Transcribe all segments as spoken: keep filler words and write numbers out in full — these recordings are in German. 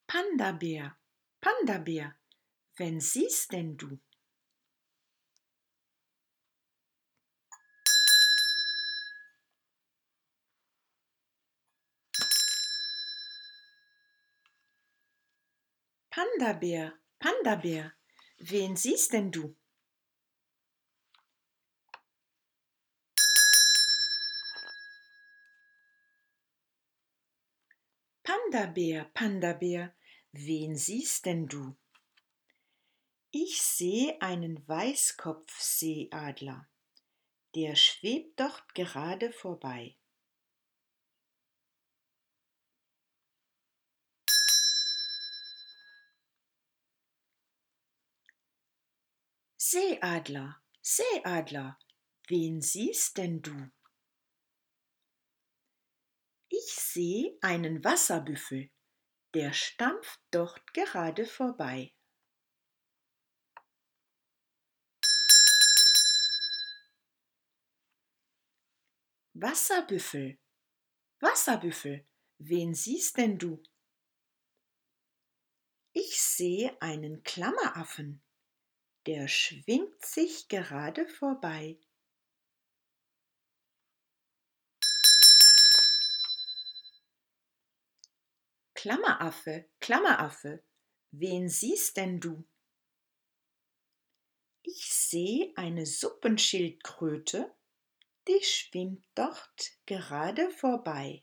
Panda-Bär, Panda-Bär, wen siehst denn du? Panda-Bär, Panda-Bär, wen siehst denn du? Panda-Bär, Panda-Bär, wen siehst denn du? Ich sehe einen Weißkopfseeadler, der schwebt dort gerade vorbei. Seeadler, Seeadler, wen siehst denn du? Ich sehe einen Wasserbüffel, der stampft dort gerade vorbei. Wasserbüffel, Wasserbüffel, wen siehst denn du? Ich sehe einen Klammeraffen, der schwingt sich gerade vorbei. Klammeraffe, Klammeraffe, wen siehst denn du? Ich sehe eine Suppenschildkröte, die schwimmt dort gerade vorbei.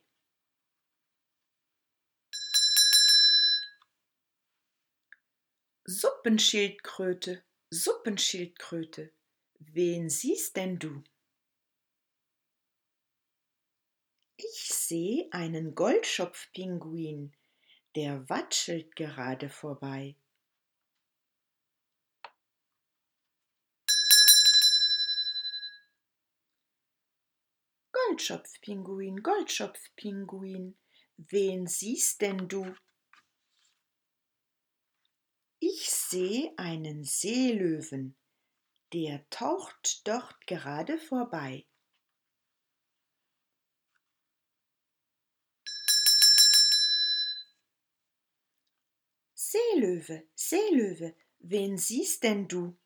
Suppenschildkröte, Suppenschildkröte, wen siehst denn du? Ich sehe einen Goldschopfpinguin, der watschelt gerade vorbei. Goldschopfpinguin, Goldschopfpinguin, wen siehst denn du? Ich sehe einen Seelöwen, der taucht dort gerade vorbei. Seelöwe, Seelöwe, wen siehst denn du?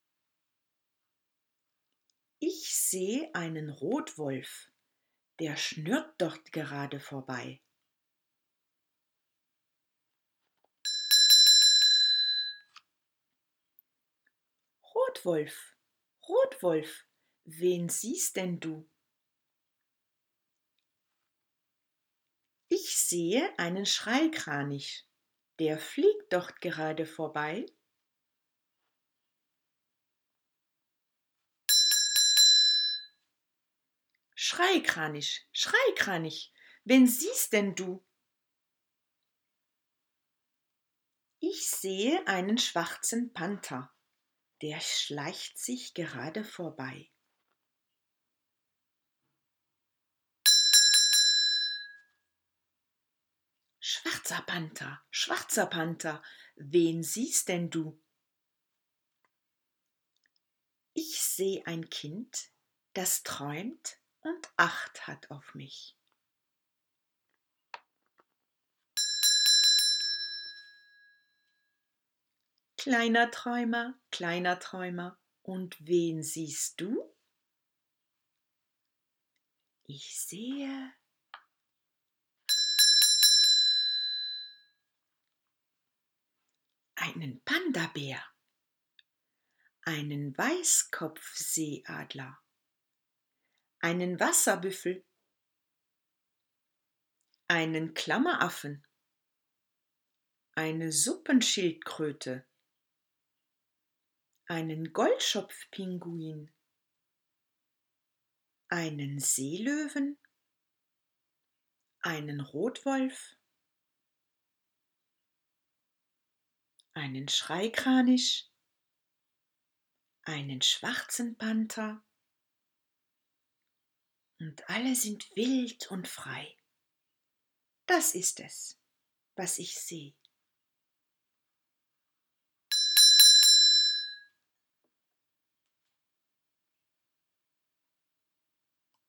Ich sehe einen Rotwolf, der schnurrt dort gerade vorbei. Rotwolf, Rotwolf, wen siehst denn du? Ich sehe einen Schreikranich, der fliegt dort gerade vorbei. Schreikranich, Schreikranich, wen siehst denn du? Ich sehe einen schwarzen Panther, der schleicht sich gerade vorbei. Schwarzer Panther, schwarzer Panther, wen siehst denn du? Ich sehe ein Kind, das träumt und Acht hat auf mich. Kleiner Träumer, kleiner Träumer, und wen siehst du? Ich sehe einen Panda-Bär, einen Weißkopfseeadler, einen Wasserbüffel, einen Klammeraffen, eine Suppenschildkröte, einen Goldschopfpinguin, einen Seelöwen, einen Rotwolf, einen Schreikranich, einen schwarzen Panther, und alle sind wild und frei. Das ist es, was ich sehe.